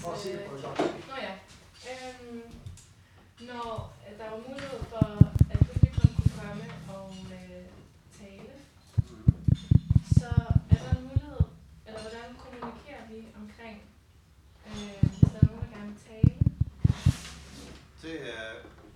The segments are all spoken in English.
Nå ja. Når der var mulighed for, at publikum kunne komme og tale, så er der en mulighed, eller hvordan kommunikerer vi omkring, hvis der er nogen, der gerne vil tale? Det er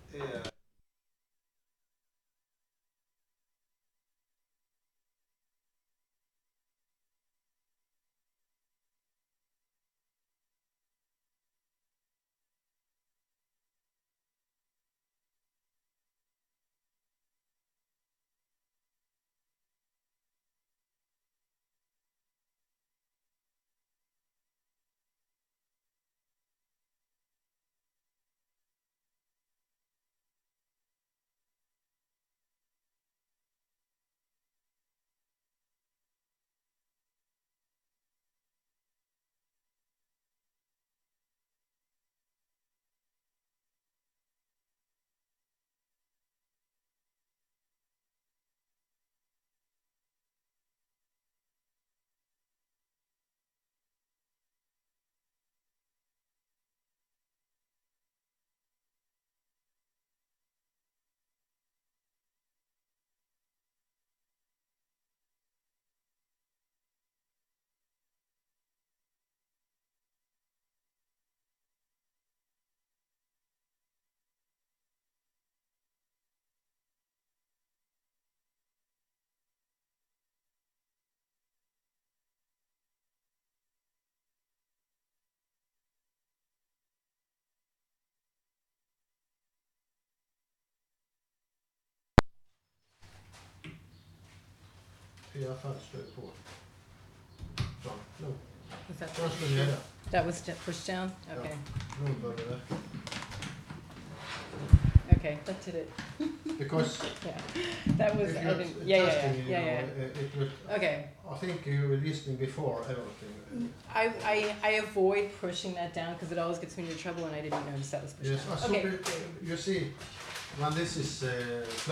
i hvert fald stødt på. Så, nu. That was pushed down? Okay. Nu bør det være. Okay, that did it. Because that was, if I you're didn't, yeah. It would, okay. I think you were listening before everything. I avoid pushing that down because it always gets me into trouble and I didn't notice that was pushed Yes, down. so Okay. you see, when this is